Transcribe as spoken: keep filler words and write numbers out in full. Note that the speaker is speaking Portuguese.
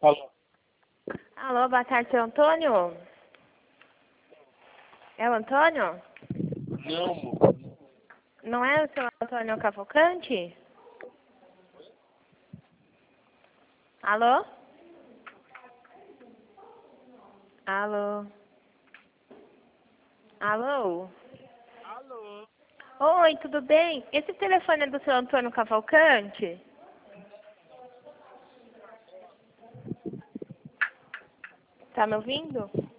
Alô? Alô, boa tarde, seu Antônio? É o Antônio? Não, amor. Não é o seu Antônio Cavalcante? Alô? Alô? Alô? Alô? Oi, tudo bem? Esse telefone é do seu Antônio Cavalcante? Tá me ouvindo?